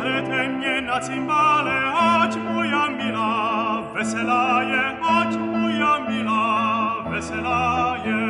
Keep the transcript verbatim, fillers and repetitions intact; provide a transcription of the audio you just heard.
Zahrajete na cymbale, ať moja milá, veselá je, ať moja milá, veselá je.